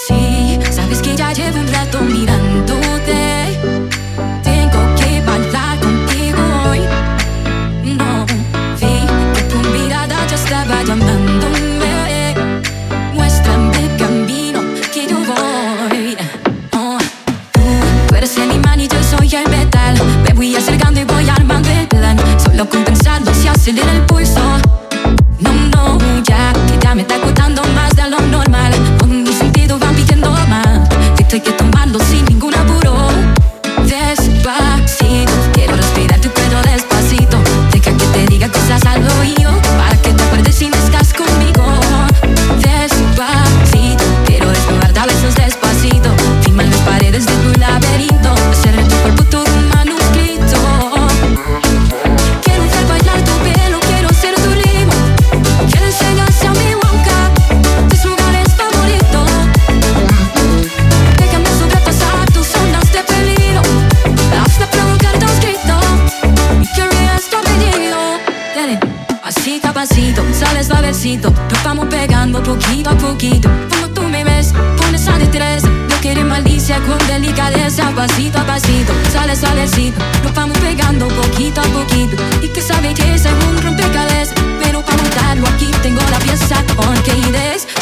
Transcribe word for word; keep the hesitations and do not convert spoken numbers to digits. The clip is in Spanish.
Sí, sabes que ya llevo un rato mirándote. Tengo que bailar contigo hoy. No, vi que tu mirada ya estaba llamándome. Muéstrame el camino que yo voy. Oh, tú eres el imán y yo soy el metal. Me voy acercando y voy armando el plan. Solo con pensarlo se acelera el pulso. No, no, ya, que ya me está agotando más de lo normal. Con mis sentidos van pidiendo más. Esto hay que tomarlo sin ningún apuro. Despacito, quiero respirar tu pelo despacito. Deja que te diga cosas al oído, para que te acuerdes si no estás conmigo. Despacito, quiero desnudar besos despacito. Firma en las paredes de tu laberinto. Hacer en tu cuerpo todo un manuscrito. Quiero hacer bailar tu pelo, quiero ser tu ritmo. Quiero enseñarse a mi boca tus lugares favoritos. Déjame sobrepasar tus zonas de peligro, hasta provocar tus gritos. Mi querer es tu apellido. Dale, pasito a pasito, sale suavecito. Nos vamos pegando poquito a poquito. Como tú me ves, pones a destreza. No quieres malicia con delicadeza. Pasito a pasito, sale suavecito. Nos vamos pegando poquito a poquito. Y que sabe que es un rompecabezas, pero para montarlo aquí tengo la pieza. Porque des